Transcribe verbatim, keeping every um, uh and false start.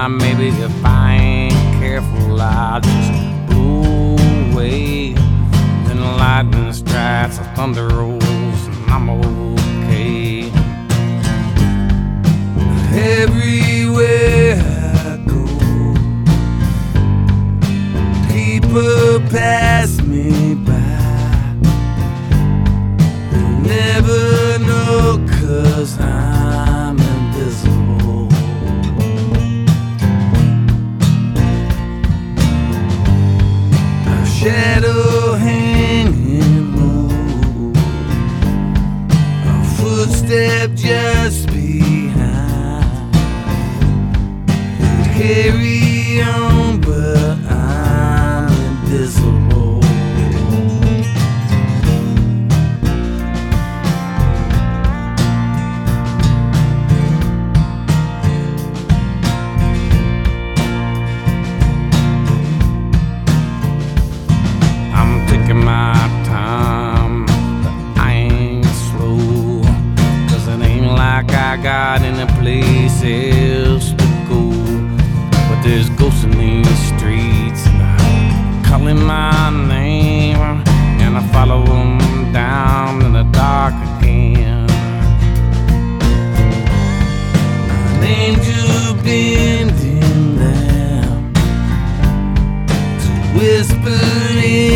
time. Maybe if I ain't careful, I'll just blow away. Then lightning strikes, the thunder rolls, and I'm okay. Everywhere I go, people pass me by. They never know 'cause I'm invisible. A shadow hanging low, a footstep just behind. Carry on, but I'm invisible. I'm taking my time, but I ain't slow, 'cause it ain't like I got any place else to go. But there's ghosts in these streets, and I'm calling my name, and I follow them down in the dark again. An angel bending down to whisper in